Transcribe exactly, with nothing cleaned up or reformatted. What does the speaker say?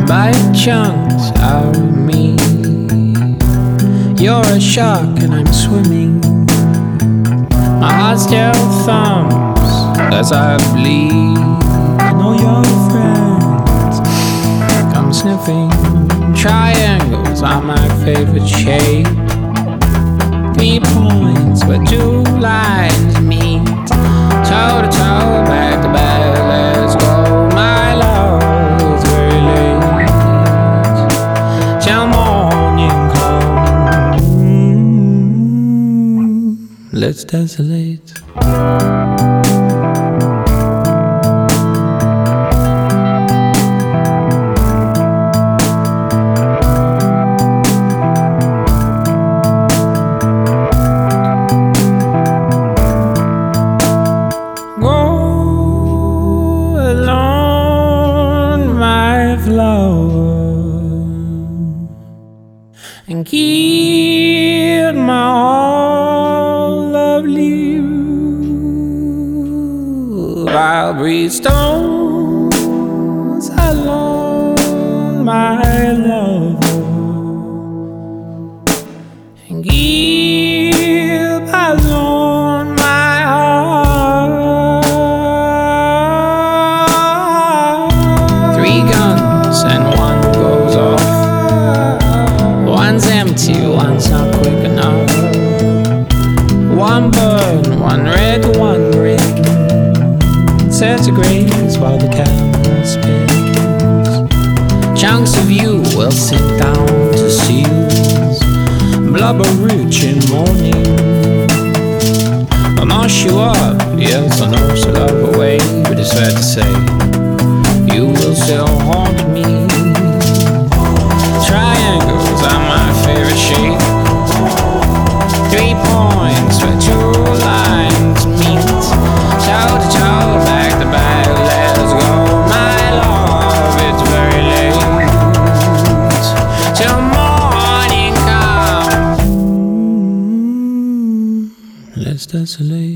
bite chunks out of me. You're a shark and I'm swimming. My heart still thumps as I bleed. And all your friends come sniffing. Triangles are my favorite shape. Three points where two lines meet. Toe to toe, back to back, let's go. My love, it's very late till morning comes. Let's desolate. And keep my all lovely you. I'll breathe stones alone, my love, and keep alone my heart. Three guns and one goes off. One's empty, one's not quick enough. One burn, one red, one green. Centigrades while the camera spins. Chunks of you will sink down to seals. Blubber rich in morning. I'll mash you up, yes I know so love away. But it's fair to say, you will still haunt me. Triangles are my favorite shape. Three points where two lines meet. Toe to toe, back to back, let's go. My love, it's very late till morning comes. Let's desolate.